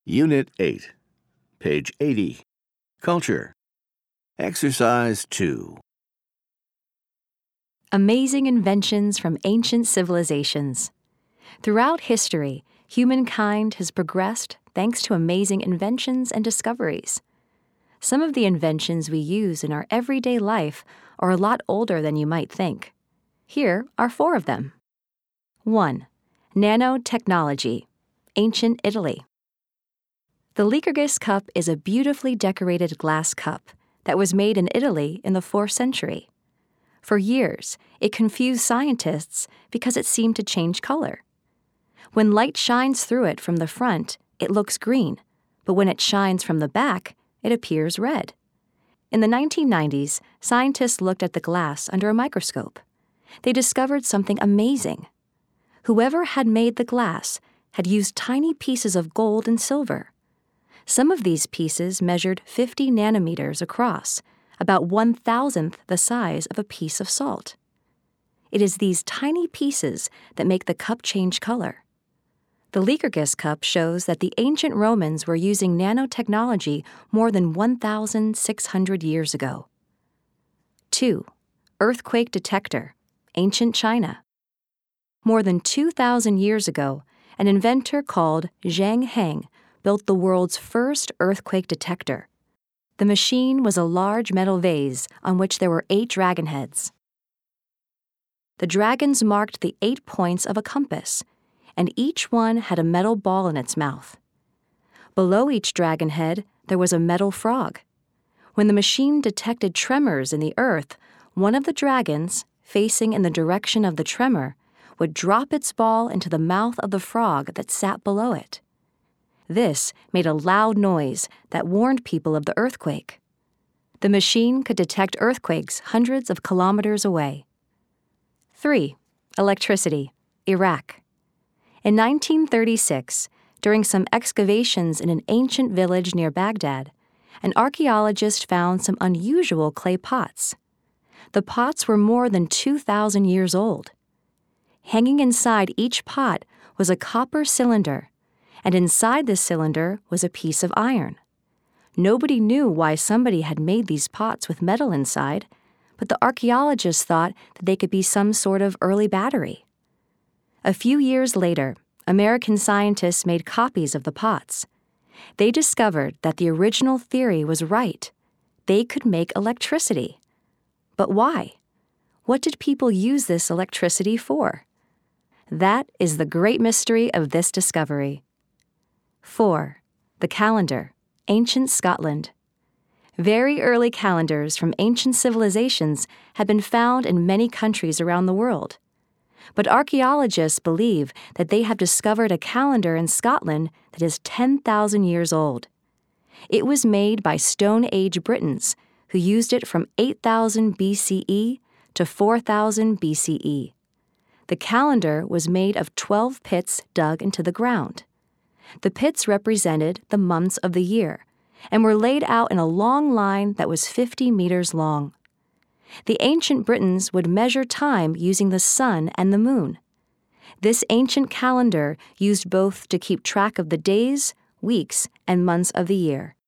Unit 8, page 80. Culture. Exercise 2. Amazing inventions from ancient civilizations. Throughout history, humankind has progressed thanks to amazing inventions and discoveries. Some of the inventions we use in our everyday life are a lot older than you might think. Here are 4 of them. 1. Nanotechnology, ancient Italy. The Lycurgus cup is a beautifully decorated glass cup that was made in Italy in the 4th century. For years, it confused scientists because it seemed to change color. When light shines through it from the front, it looks green, but when it shines from the back, it appears red. In the 1990s, scientists looked at the glass under a microscope. They discovered something amazing. Whoever had made the glass had used tiny pieces of gold and silver. Some of these pieces measured 50 nanometers across, about 1,000th the size of a piece of salt. It is these tiny pieces that make the cup change color. The Lycurgus cup shows that the ancient Romans were using nanotechnology more than 1,600 years ago. 2. Earthquake detector, ancient China. More than 2,000 years ago, an inventor called Zhang Heng built the world's first earthquake detector. The machine was a large metal vase on which there were 8 dragon heads. The dragons marked the 8 points of a compass, and each one had a metal ball in its mouth. Below each dragon head, there was a metal frog. When the machine detected tremors in the earth, one of the dragons, facing in the direction of the tremor, would drop its ball into the mouth of the frog that sat below it. This made a loud noise that warned people of the earthquake. The machine could detect earthquakes hundreds of kilometers away. 3. Electricity, Iraq. In 1936, during some excavations in an ancient village near Baghdad, an archaeologist found some unusual clay pots. The pots were more than 2,000 years old. Hanging inside each pot was a copper cylinder, and inside this cylinder was a piece of iron. Nobody knew why somebody had made these pots with metal inside, but the archaeologists thought that they could be some sort of early battery. A few years later, American scientists made copies of the pots. They discovered that the original theory was right. They could make electricity. But why? What did people use this electricity for? That is the great mystery of this discovery. 4. The calendar, ancient Scotland. Very early calendars from ancient civilizations have been found in many countries around the world. But archaeologists believe that they have discovered a calendar in Scotland that is 10,000 years old. It was made by Stone Age Britons, who used it from 8,000 BCE to 4,000 BCE. The calendar was made of 12 pits dug into the ground. The pits represented the months of the year and were laid out in a long line that was 50 meters long. The ancient Britons would measure time using the sun and the moon. This ancient calendar used both to keep track of the days, weeks, and months of the year.